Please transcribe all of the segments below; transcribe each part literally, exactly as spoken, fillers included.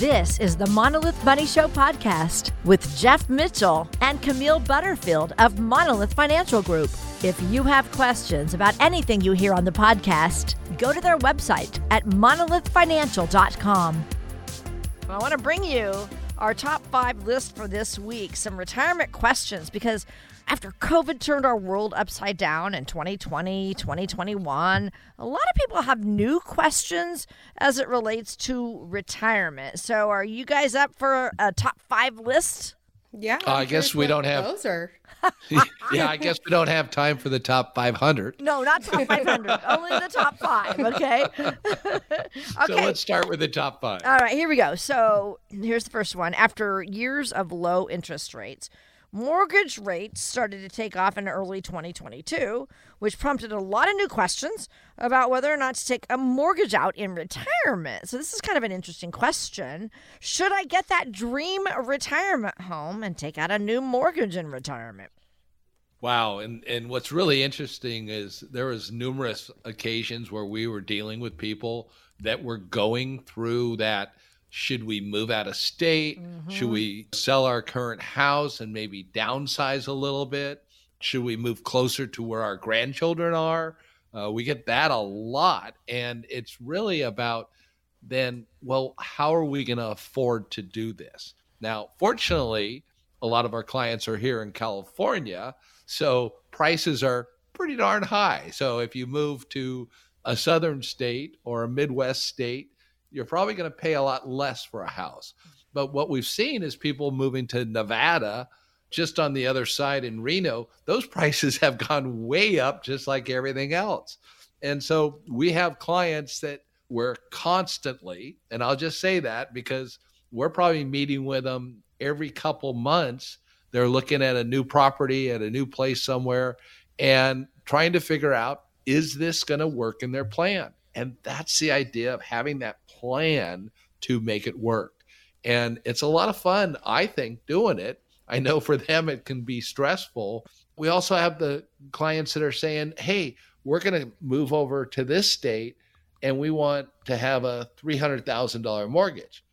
This is the Monolith Money Show podcast with Jeff Mitchell and Camille Butterfield of Monolith Financial Group. If you have questions about anything you hear on the podcast, go to their website at monolith financial dot com. I want to bring you our top five list for this week, some retirement questions, because after COVID turned our world upside down in twenty twenty, twenty twenty-one, a lot of people have new questions as it relates to retirement. So are you guys up for a top five list? Yeah. Uh, I guess we don't have. Those are. Yeah, I guess we don't have time for the top five hundred. No, not top five hundred. Only the top five, okay? Okay. So let's start with the top five. All right, here we go. So here's the first one. After years of low interest rates, mortgage rates started to take off in early twenty twenty-two, which prompted a lot of new questions about whether or not to take a mortgage out in retirement. So this is kind of an interesting question. Should I get that dream retirement home and take out a new mortgage in retirement? Wow. And and what's really interesting is there was numerous occasions where we were dealing with people that were going through that. Should we move out of state? Mm-hmm. Should we sell our current house and maybe downsize a little bit? Should we move closer to where our grandchildren are? Uh, we get that a lot. And it's really about then, well, how are we going to afford to do this? Now, fortunately, a lot of our clients are here in California, so prices are pretty darn high. So if you move to a southern state or a Midwest state, you're probably going to pay a lot less for a house. But what we've seen is people moving to Nevada, just on the other side in Reno, those prices have gone way up just like everything else. And so we have clients that we're constantly, and I'll just say that because we're probably meeting with them every couple months. They're looking at a new property at a new place somewhere and trying to figure out, is this going to work in their plan? And that's the idea of having that plan to make it work. And it's a lot of fun, I think, doing it. I know for them it can be stressful. We also have the clients that are saying, hey, we're going to move over to this state and we want to have a three hundred thousand dollars mortgage.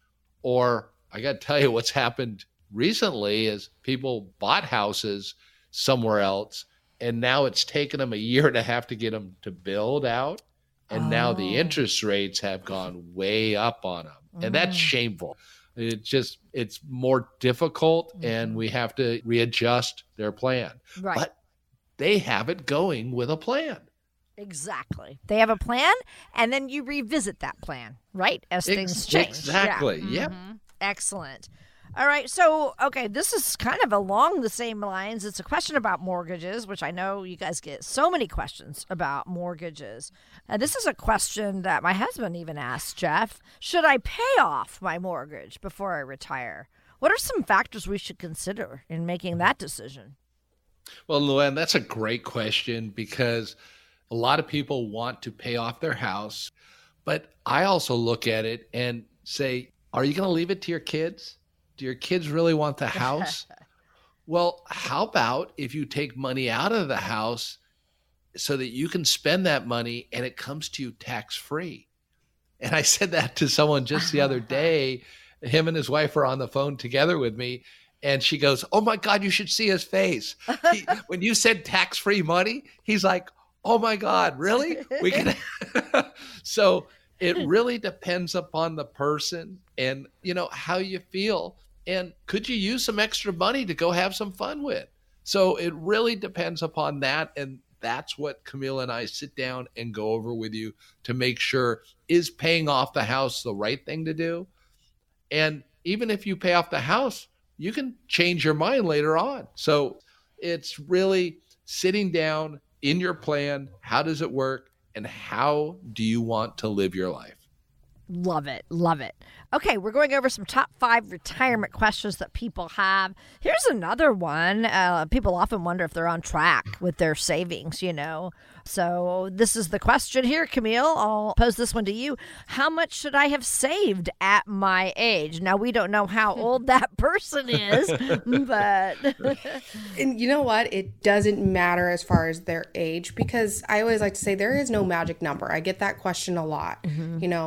Or I got to tell you what's happened recently is people bought houses somewhere else and now it's taken them a year and a half to get them to build out. And oh. now the interest rates have gone way up on them. And mm. that's shameful. It's just, it's more difficult mm. and we have to readjust their plan. Right. But they have it going with a plan. Exactly. They have a plan and then you revisit that plan, right? As Ex- things change. Exactly. Yeah. Yep. Mm-hmm. Excellent. All right. So, okay, this is kind of along the same lines. It's a question about mortgages, which I know you guys get so many questions about mortgages. And this is a question that my husband even asked, Jeff. Should I pay off my mortgage before I retire? What are some factors we should consider in making that decision? Well, Luann, that's a great question because a lot of people want to pay off their house. But I also look at it and say, are you going to leave it to your kids? Do your kids really want the house? Well, how about if you take money out of the house so that you can spend that money and it comes to you tax-free? And I said that to someone just the other day. Him and his wife were on the phone together with me. And she goes, oh my God, you should see his face. He, when you said tax-free money, he's like, oh my God, really? We can. So it really depends upon the person and, you know, how you feel. And could you use some extra money to go have some fun with? So it really depends upon that. And that's what Camille and I sit down and go over with you to make sure, is paying off the house the right thing to do? And even if you pay off the house, you can change your mind later on. So it's really sitting down in your plan. How does it work? And how do you want to live your life? Love it. Love it. Okay, we're going over some top five retirement questions that people have. Here's another one. Uh, people often wonder if they're on track with their savings, you know. So this is the question here, Camille. I'll pose this one to you. How much should I have saved at my age? Now, we don't know how old that person is, but... And you know what? It doesn't matter as far as their age, because I always like to say there is no magic number. I get that question a lot. Mm-hmm. You know,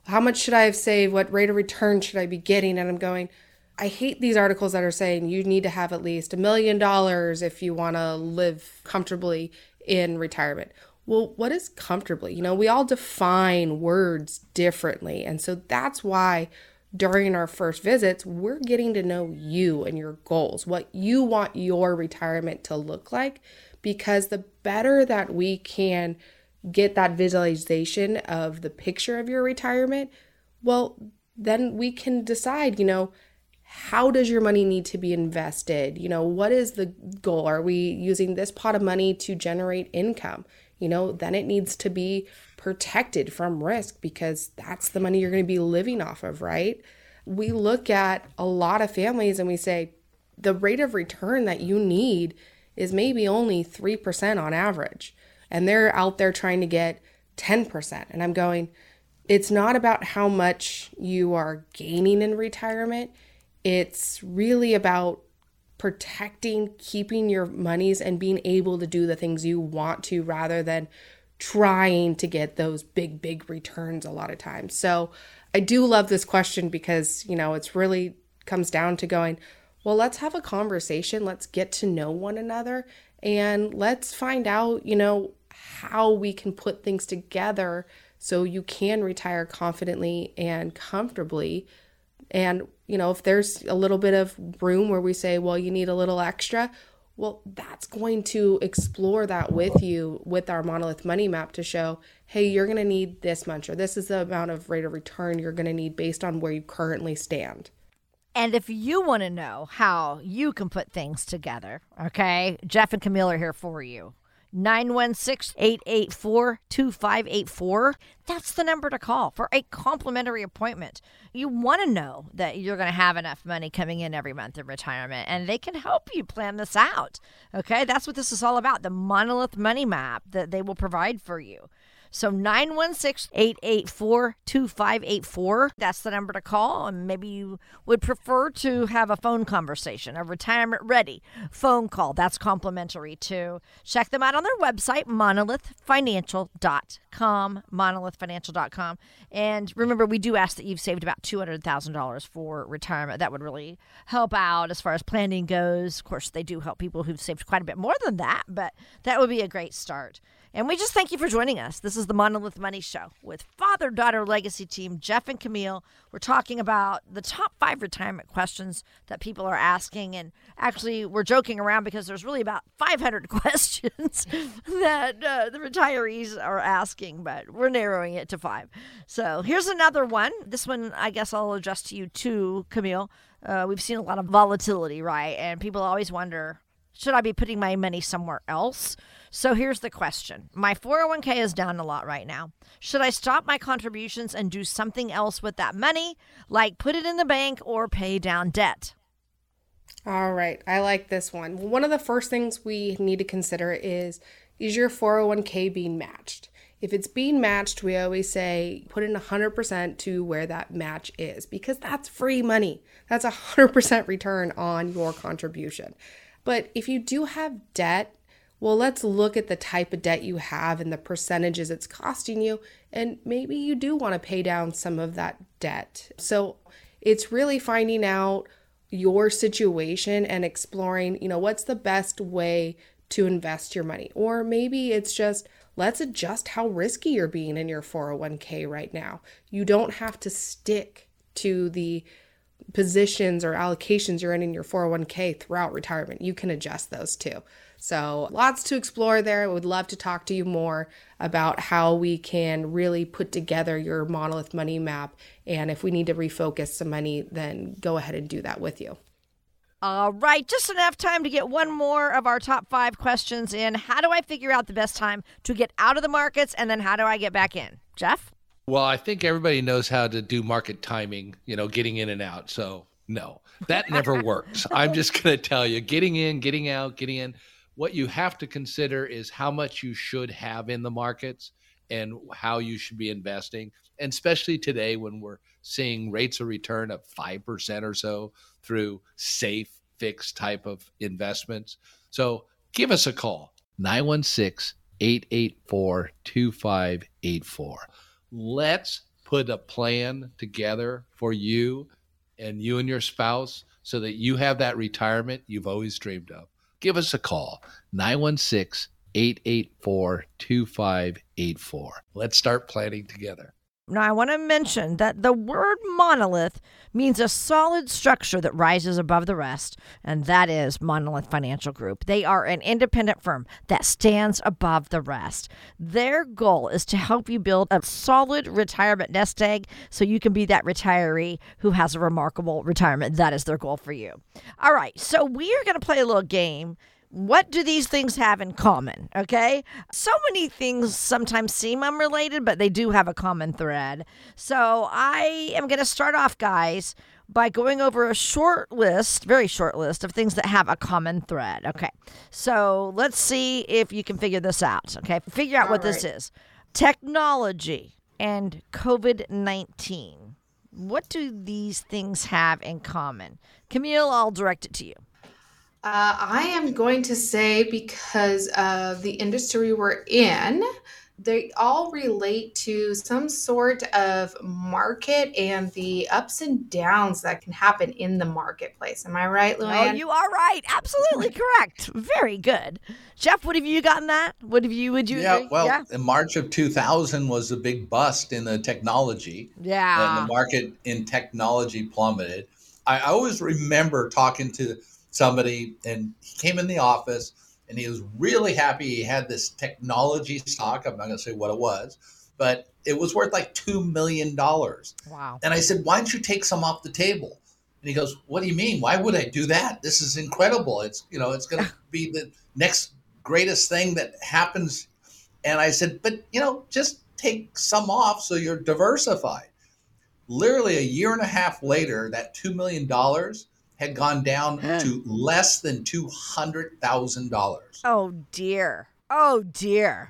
how much should I have saved? What rate of return should I be getting? And I'm going, I hate these articles that are saying you need to have at least a million dollars if you want to live comfortably in retirement. Well, what is comfortably? You know, we all define words differently. And so that's why during our first visits, we're getting to know you and your goals, what you want your retirement to look like, because the better that we can get that visualization of the picture of your retirement, well, then we can decide, you know, how does your money need to be invested? You know, what is the goal? Are we using this pot of money to generate income? You know, then it needs to be protected from risk because that's the money you're going to be living off of, right? We look at a lot of families and we say the rate of return that you need is maybe only three percent on average. And they're out there trying to get ten percent. And I'm going, it's not about how much you are gaining in retirement. It's really about protecting, keeping your monies and being able to do the things you want to rather than trying to get those big, big returns a lot of times. So I do love this question because, you know, it's really comes down to going, well, let's have a conversation. Let's get to know one another and let's find out, you know, how we can put things together so you can retire confidently and comfortably. And, you know, if there's a little bit of room where we say, well, you need a little extra, well, that's going to explore that with you with our Monolith Money Map to show, hey, you're going to need this much, or this is the amount of rate of return you're going to need based on where you currently stand. And if you want to know how you can put things together, okay, Jeff and Camille are here for you. nine one six, eight eight four, two five eight four. That's the number to call for a complimentary appointment. You want to know that you're going to have enough money coming in every month in retirement, and they can help you plan this out. Okay, that's what this is all about, the Monolith Money Map that they will provide for you. So nine one six, eight eight four, two five eight four, that's the number to call. And maybe you would prefer to have a phone conversation, a retirement ready phone call. That's complimentary too. Check them out on their website, monolith financial dot com, monolith financial dot com. And remember, we do ask that you've saved about two hundred thousand dollars for retirement. That would really help out as far as planning goes. Of course, they do help people who've saved quite a bit more than that, but that would be a great start. And we just thank you for joining us. This is the Monolith Money Show with father-daughter legacy team, Jeff and Camille. We're talking about the top five retirement questions that people are asking. And actually, we're joking around because there's really about five hundred questions that uh, the retirees are asking, but we're narrowing it to five. So here's another one. This one, I guess I'll address to you too, Camille. Uh, we've seen a lot of volatility, right? And people always wonder, should I be putting my money somewhere else? So here's the question. My four oh one k is down a lot right now. Should I stop my contributions and do something else with that money, like put it in the bank or pay down debt? All right. I like this one. One of the first things we need to consider is, is your four oh one k being matched? If it's being matched, we always say put in one hundred percent to where that match is because that's free money. That's a one hundred percent return on your contribution. But if you do have debt, well, let's look at the type of debt you have and the percentages it's costing you. And maybe you do want to pay down some of that debt. So it's really finding out your situation and exploring, you know, what's the best way to invest your money. Or maybe it's just, let's adjust how risky you're being in your four oh one k right now. You don't have to stick to the positions or allocations you're in in your four oh one k throughout retirement. You can adjust those too. So lots to explore there. I would love to talk to you more about how we can really put together your Monolith Money Map. And if we need to refocus some money, then go ahead and do that with you. All right, just enough time to get one more of our top five questions in. How do I figure out the best time to get out of the markets, and then how do I get back in? Jeff? Well, I think everybody knows how to do market timing, you know, getting in and out. So no, that never works. I'm just going to tell you, getting in, getting out, getting in. What you have to consider is how much you should have in the markets and how you should be investing. And especially today when we're seeing rates of return of five percent or so through safe, fixed type of investments. So give us a call, nine one six, eight eight four, two five eight four. Let's put a plan together for you and you and your spouse so that you have that retirement you've always dreamed of. Give us a call, nine one six, eight eight four, two five eight four. Let's start planning together. Now, I want to mention that the word monolith means a solid structure that rises above the rest, and that is Monolith Financial Group. They are an independent firm that stands above the rest. Their goal is to help you build a solid retirement nest egg so you can be that retiree who has a remarkable retirement. That is their goal for you. All right, so we are going to play a little game. What do these things have in common? Okay. So many things sometimes seem unrelated, but they do have a common thread. So I am going to start off, guys, by going over a short list, very short list of things that have a common thread. Okay. So let's see if you can figure this out. Okay. Figure out All what right. this is. Technology and COVID nineteen. What do these things have in common? Camille, I'll direct it to you. Uh, I am going to say because of the industry we're in, they all relate to some sort of market and the ups and downs that can happen in the marketplace. Am I right, Oh, Luann? you are right. Absolutely correct. Very good. Jeff, what have you gotten that? What have you, would you Yeah, agree? well, yeah. in March of two thousand was a big bust in the technology, and Yeah. the market in technology plummeted. I always remember talking to somebody, and he came in the office, and he was really happy he had this technology stock. I'm not going to say what it was, but it was worth like two million dollars. Wow. And I said, why don't you take some off the table? And he goes, what do you mean? Why would I do that? This is incredible. It's, you know, it's going to be the next greatest thing that happens. And I said, but, you know, just take some off so you're diversified. Literally a year and a half later, that two million dollars had gone down to less than two hundred thousand dollars. Oh, dear. Oh, dear.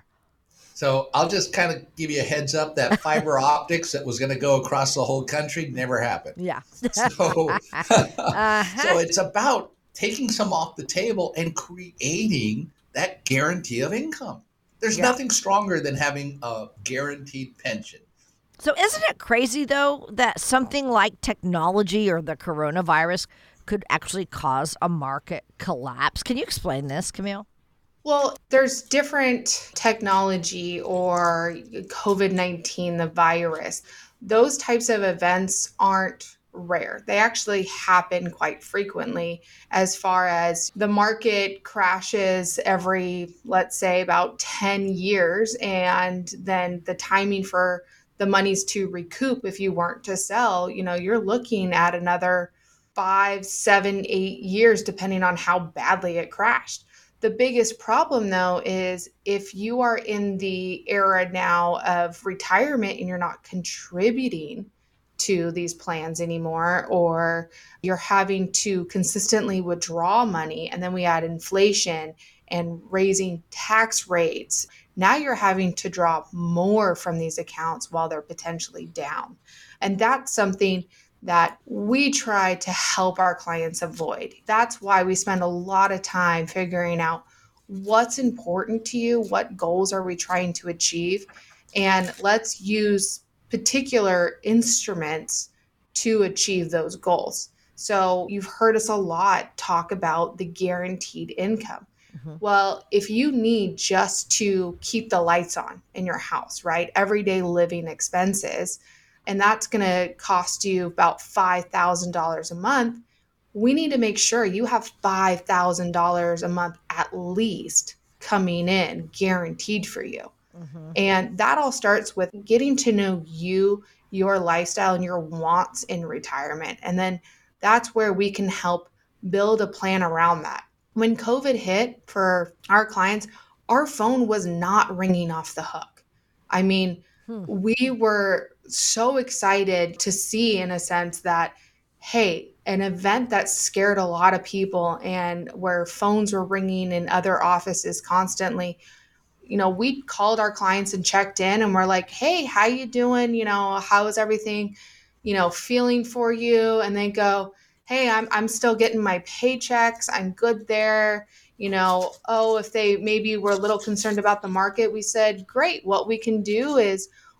So I'll just kind of give you a heads up that fiber optics that was going to go across the whole country never happened. Yeah. So, uh-huh. so it's about taking some off the table and creating that guarantee of income. There's Yeah. nothing stronger than having a guaranteed pension. So isn't it crazy, though, that something like technology or the coronavirus could actually cause a market collapse? Can you explain this, Camille? Well, there's different technology or COVID nineteen, the virus. Those types of events aren't rare. They actually happen quite frequently as far as the market crashes every, let's say, about ten years. And then the timing for the monies to recoup if you weren't to sell, you know, you're looking at another five, seven, eight years, depending on how badly it crashed. The biggest problem, though, is if you are in the era now of retirement and you're not contributing to these plans anymore, or you're having to consistently withdraw money, and then we add inflation and raising tax rates, now you're having to draw more from these accounts while they're potentially down. And that's something that we try to help our clients avoid. That's why we spend a lot of time figuring out what's important to you, what goals are we trying to achieve, and let's use particular instruments to achieve those goals. So you've heard us a lot talk about the guaranteed income. Mm-hmm. Well, if you need just to keep the lights on in your house, right? Everyday living expenses, and that's going to cost you about five thousand dollars a month, we need to make sure you have five thousand dollars a month at least coming in guaranteed for you. Mm-hmm. And that all starts with getting to know you, your lifestyle, and your wants in retirement. And then that's where we can help build a plan around that. When COVID hit for our clients, our phone was not ringing off the hook. I mean, hmm. we were so excited to see, in a sense, that, hey, an event that scared a lot of people and where phones were ringing in other offices constantly, you know, we called our clients and checked in and we're like, hey, how you doing? You know, how is everything, you know, feeling for you? And they go, hey, I'm I'm still getting my paychecks. I'm good there. You know, oh, if they maybe were a little concerned about the market, we said, great. What we can do is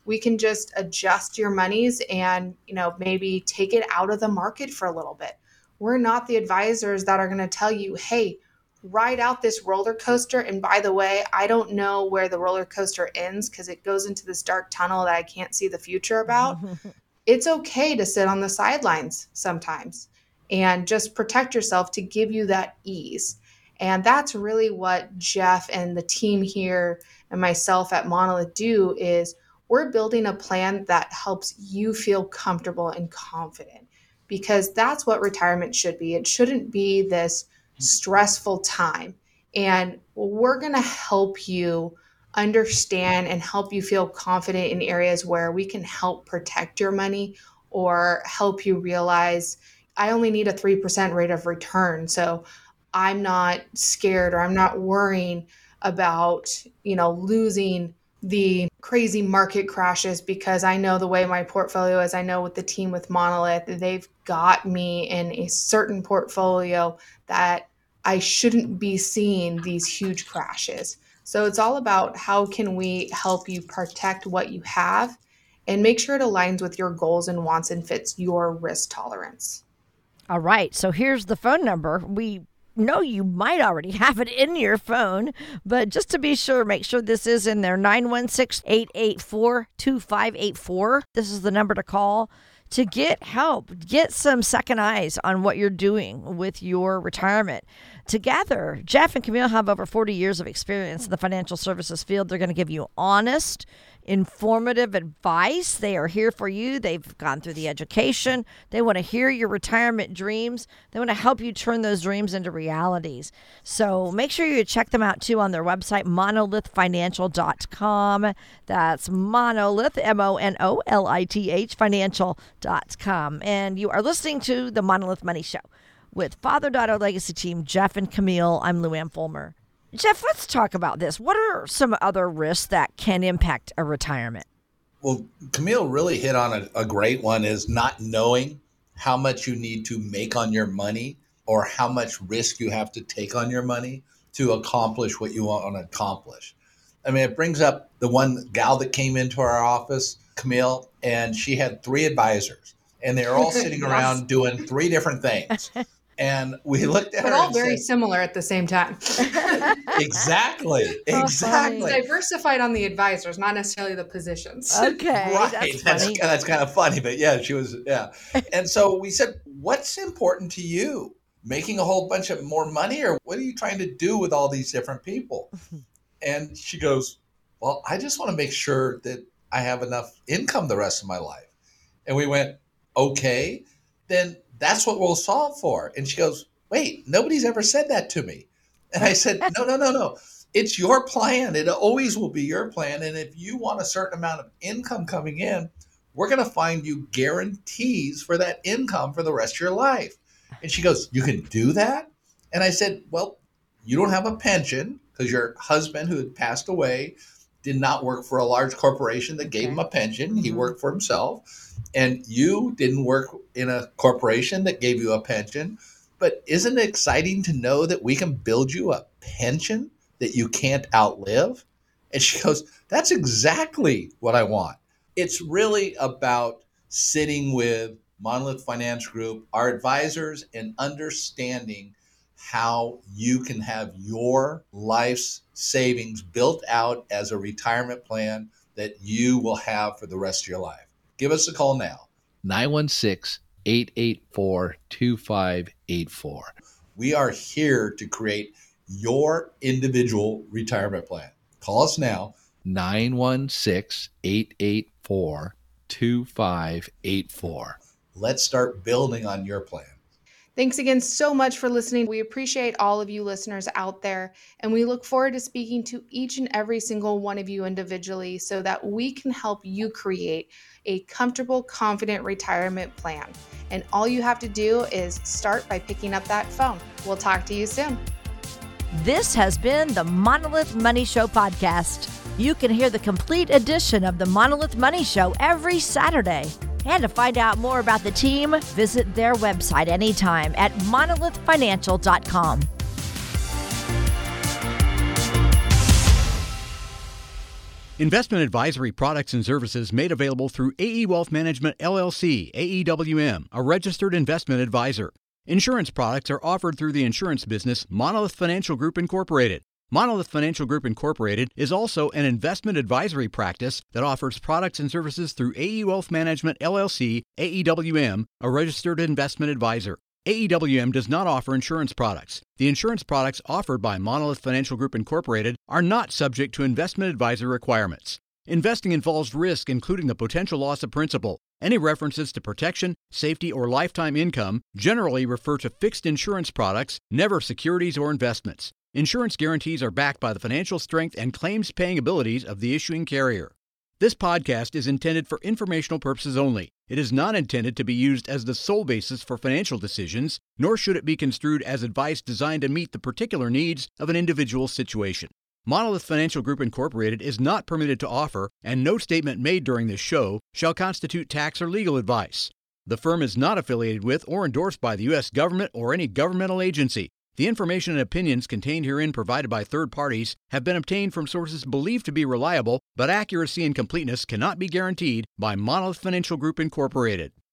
we can just adjust your monies and, you know, maybe take it out of the market for a little bit. We're not the advisors that are going to tell you, hey, ride out this roller coaster. And by the way, I don't know where the roller coaster ends because it goes into this dark tunnel that I can't see the future about. It's okay to sit on the sidelines sometimes and just protect yourself to give you that ease. And that's really what Jeff and the team here and myself at Monolith do is we're building a plan that helps you feel comfortable and confident. Because that's what retirement should be. It shouldn't be this stressful time. And we're going to help you understand and help you feel confident in areas where we can help protect your money or help you realize I only need a three percent rate of return. So I'm not scared or I'm not worrying about, you know, losing the crazy market crashes because I know the way my portfolio is. I know with the team with Monolith, they've got me in a certain portfolio that I shouldn't be seeing these huge crashes. So it's all about how can we help you protect what you have and make sure it aligns with your goals and wants and fits your risk tolerance. All right. So here's the phone number. We know you might already have it in your phone, but just to be sure, make sure this is in there, nine one six, eight eight four, two five eight four. This is the number to call to get help, get some second eyes on what you're doing with your retirement. Together, Jeff and Camille have over forty years of experience in the financial services field. They're going to give you honest, informative advice. They are here for you. They've gone through the education. They want to hear your retirement dreams. They want to help you turn those dreams into realities. So make sure you check them out too on their website, monolith financial dot com. That's Monolith, M O N O L I T H, financial dot com. And you are listening to the Monolith Money Show with father-daughter legacy team, Jeff and Camille. I'm Lou Ann Fulmer. Jeff, let's talk about this. What are some other risks that can impact a retirement? Well, Camille really hit on a, a great one is not knowing how much you need to make on your money or how much risk you have to take on your money to accomplish what you want to accomplish. I mean, it brings up the one gal that came into our office, Camille, and she had three advisors and they were all sitting Yes. around doing three different things. And we looked at But her all and very said, similar at the same time. exactly, Oh, exactly. funny. Diversified on the advisors, not necessarily the positions. Okay, Right. that's That's funny. that's kind of funny, but yeah, she was, yeah. And so we said, what's important to you? Making a whole bunch of more money, or what are you trying to do with all these different people? And she goes, well, I just want to make sure that I have enough income the rest of my life. And we went, okay, then that's what we'll solve for. And she goes, wait, nobody's ever said that to me. And I said, no, no, no, no. It's your plan. It always will be your plan. And if you want a certain amount of income coming in, we're going to find you guarantees for that income for the rest of your life. And she goes, you can do that? And I said, well, you don't have a pension because your husband who had passed away did not work for a large corporation that gave Okay. him a pension. Mm-hmm. He worked for himself. And you didn't work in a corporation that gave you a pension. But isn't it exciting to know that we can build you a pension that you can't outlive? And she goes, that's exactly what I want. It's really about sitting with Monolith Finance Group, our advisors, and understanding how you can have your life's savings built out as a retirement plan that you will have for the rest of your life. Give us a call now. nine one six, eight eight four, two five eight four. We are here to create your individual retirement plan. Call us now. nine one six, eight eight four, two five eight four. Let's start building on your plan. Thanks again so much for listening. We appreciate all of you listeners out there, and we look forward to speaking to each and every single one of you individually so that we can help you create a comfortable, confident retirement plan. And all you have to do is start by picking up that phone. We'll talk to you soon. This has been the Monolith Money Show podcast. You can hear the complete edition of the Monolith Money Show every Saturday. And to find out more about the team, visit their website anytime at monolith financial dot com. Investment advisory products and services made available through A E Wealth Management, L L C, A E W M, a registered investment advisor. Insurance products are offered through the insurance business Monolith Financial Group Incorporated. Monolith Financial Group Incorporated is also an investment advisory practice that offers products and services through A E Wealth Management, L L C, A E W M, a registered investment advisor. A E W M does not offer insurance products. The insurance products offered by Monolith Financial Group Incorporated are not subject to investment advisor requirements. Investing involves risk, including the potential loss of principal. Any references to protection, safety, or lifetime income generally refer to fixed insurance products, never securities or investments. Insurance guarantees are backed by the financial strength and claims-paying abilities of the issuing carrier. This podcast is intended for informational purposes only. It is not intended to be used as the sole basis for financial decisions, nor should it be construed as advice designed to meet the particular needs of an individual situation. Monolith Financial Group Incorporated is not permitted to offer, and no statement made during this show shall constitute tax or legal advice. The firm is not affiliated with or endorsed by the U S government or any governmental agency. The information and opinions contained herein provided by third parties have been obtained from sources believed to be reliable, but accuracy and completeness cannot be guaranteed by Monolith Financial Group Incorporated.